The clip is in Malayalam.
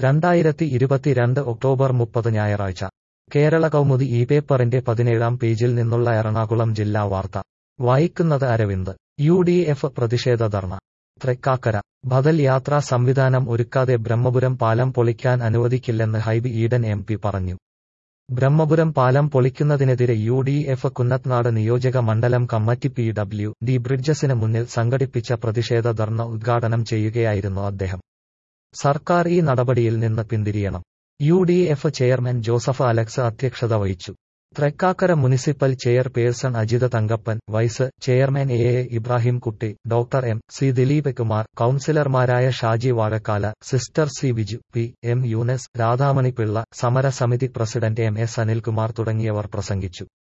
2022 ഒക്ടോബർ 30 ഞായറാഴ്ച കേരള കൗമുദി ഈ പേപ്പറിന്റെ 17-ാം പേജിൽ നിന്നുള്ള എറണാകുളം ജില്ലാ വാർത്ത വായിക്കുന്നത് അരവിന്ദ്. UDF പ്രതിഷേധ ധർണ. തൃക്കാക്കര. ബദൽ യാത്രാ സംവിധാനം ഒരുക്കാതെ ബ്രഹ്മപുരം പാലം പൊളിക്കാൻ അനുവദിക്കില്ലെന്ന് ഹൈബി ഈഡൻ MP പറഞ്ഞു. ബ്രഹ്മപുരം പാലം പൊളിക്കുന്നതിനെതിരെ UDF കുന്നത്നാട് നിയോജക മണ്ഡലം കമ്മിറ്റി PWD ബ്രിഡ്ജസിന് മുന്നിൽ സംഘടിപ്പിച്ച പ്രതിഷേധ ധർണ ഉദ്ഘാടനം ചെയ്യുകയായിരുന്നു അദ്ദേഹം. സർക്കാർ ഈ നടപടിയിൽ നിന്ന് പിന്തിരിയണം. UDF ചെയർമാൻ ജോസഫ് അലക്സ് അധ്യക്ഷത വഹിച്ചു. Thrikkakara municipal chairperson Ajitha Thankappan, vice chairman AA Ibrahim Kutty, doctor MC Dileep Kumar, കൌൺസിലർമാരായ Shaji Vazhakkala, sister C Viju, PM Yunus, Radhamani Pillai, സമരസമിതി പ്രസിഡന്റ് MS അനിൽകുമാർ തുടങ്ങിയവർ പ്രസംഗിച്ചു.